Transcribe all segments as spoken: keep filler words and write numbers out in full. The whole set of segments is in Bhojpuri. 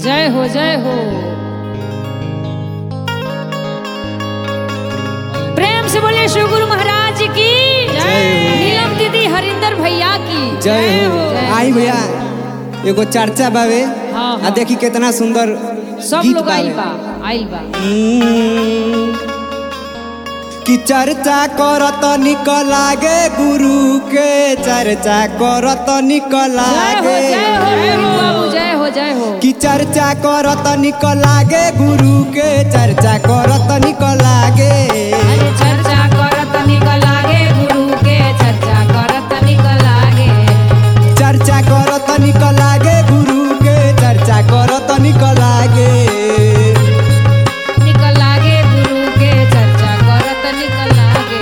जय हो जय हो। प्रेम से बोलिए शिव गुरु महाराज की जय। नीलम दीदी हरिंदर भैया की जय हो। आई भैया एगो चर्चा बावे। हाँ, आ हाँ। देखी कितना सुंदर सब गीत लोग आइल बावे। बा आइल बा। हम्म, कि चर्चा करत निक लागे गुरु के चर्चा करत निक जय हो लागे। जय हो गोविंद बाबू जय हो जय हो। कि चर्चा करत निक लागे गुरु के चर्चा करत निक लागे। अरे चर्चा करत निक लागे गुरु के चर्चा करत निक लागे। चर्चा करत निक लागे गुरु के चर्चा करत निक लागे। निक लागे गुरु के चर्चा करत निक लागे।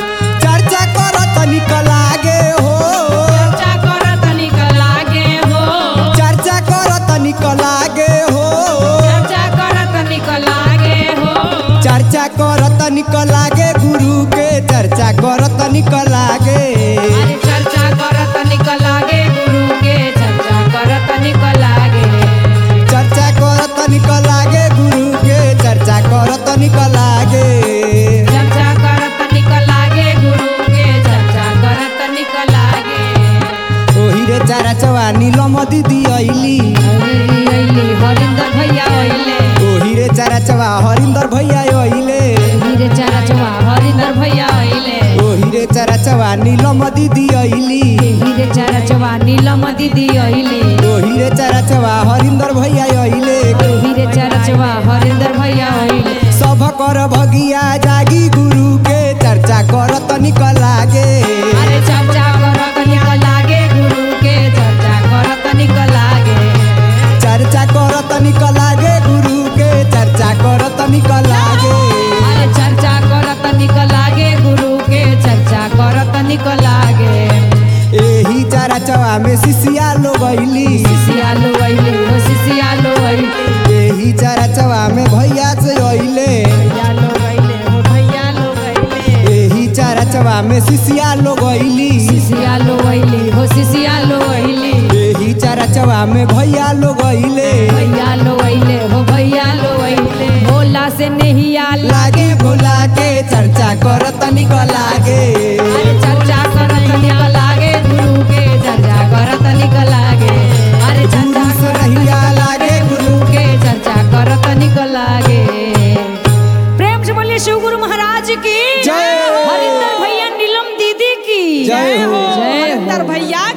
चर्चा करत निक लागे हो। चर्चा करत निक लागे हो। चर्चा करत निक लागे हो। चर्चा करत निक लागे हो। चर्चा करत निक लागे गुरु के चर्चा करत निक लागे। अरे चर्चा करत निक लागे गुरु के चर्चा करत निक लागे। चर्चा करत निक लागे गुरु के चर्चा करत निक लागे। चर्चा करत निक लागे गुरु के चर्चा करत निक लागे। ओही रे चारा चवा नीलम दीदी अइली। अइली अइली हरिंदर भैया अइले। ओही रे चारा चवा हरिंदर भैया अइले। हीरे चारा चवा हरिंदर भैया अइले। ओही रे चारा चवा नीलम दीदी अइली। हीरे चारा चवा नीलम दीदी अइले। ओही रे चारा चवा हरिंदर भैया अइले। हीरे चारा चवा हरिंदर भैया अइले। सब कर भगिया जागी गुरु के चर्चा करत निक लागे। अरे चर्चा करत निक लागे गुरु के चर्चा करत निक लागे। चर्चा करत निक लागे गुरु के चर्चा करत निक लागे। अरे चर्चा करत निक लागे गुरु के चर्चा करत निक लागे। एही चारा चवा में शिष्या लोग अइली। शिष्या लोग अइले हो शिष्या लोग अइले। एही चारा चवा में भैया से अइले। भैया लोग अइले हो भैया लोग अइले। एही चारा चवा में शिष्या लोग अइली। शिष्या लोग अइले हो शिष्या लोग अइले। एही चारा चवा में भैया लोग अइले। भैया लोग अइले हो भैया लोग अइले। भोला से नहिया लागे भोला के चर्चा करत निक लागे। अरे चर्चा करत निक लागे गुरु के चर्चा करत निक लागे। अरे चर्चा से नहिया लागे गुरु के चर्चा करत निक लागे। प्रेम से बोलिए शिव गुरु महाराज की जय हो। हरिंदर भैया नीलम दीदी की जय हो। जय हो हरिंदर भैया